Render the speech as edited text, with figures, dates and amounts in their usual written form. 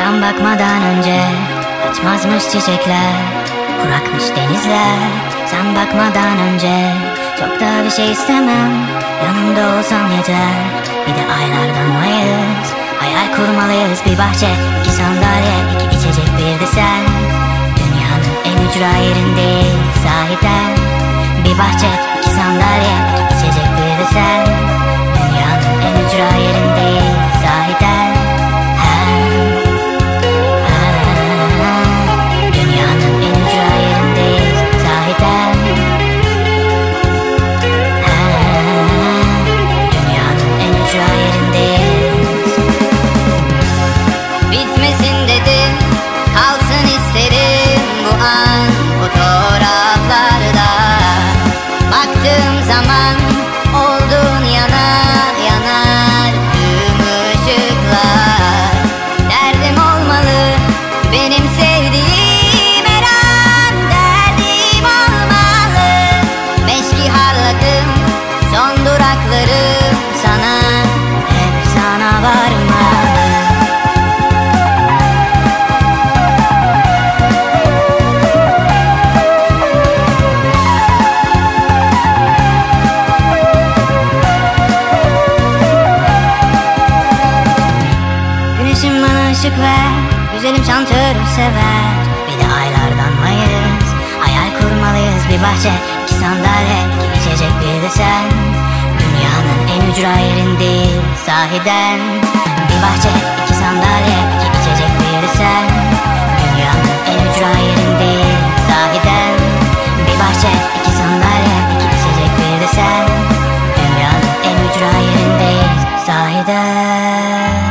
Sen bakmadan önce açmazmış çiçekler, kurakmış denizler. Sen bakmadan önce çok daha bir şey istemem. Yanımda olsan yeter, bir de aylardanmayız. Hayal kurmalıyız, bir bahçe, iki sandalye, iki içecek, bir de sen. Dünyanın en ücra yerindeyiz sahiden. Bir bahçe, iki sandalye, iki içecek, bir de sen. Dünyanın en ücra yerindeyiz sahiden. Dünyanın en ücra yerindeyiz sahiden. Dünyanın en ücra yerindeyiz. Bitmesin dedim, kalsın isterim bu an fotoğraflarda. Baktığım zaman olduğun yanar yanar tüm ışıklar. Derdim olmalı benim sevdiğim her an, derdim olmalı. Meşki harladım son duraklarım sana, Hep sana varmalı. Güneşim bana ışık ver, güzelim şantörü sever. Bir de aylardanmayız, hayal kurmalıyız. Bir bahçe, iki sandalye, iki içecek, bir de sen. Dünyanın en ücra yerindeyiz sahiden. Bir bahçe, iki sandalye, iki içecek, bir de sen. Dünyanın en ücra yerindeyiz sahiden. Bir bahçe, iki sandalye, iki içecek, bir de sen. Dünyanın en ücra yerindeyiz sahiden.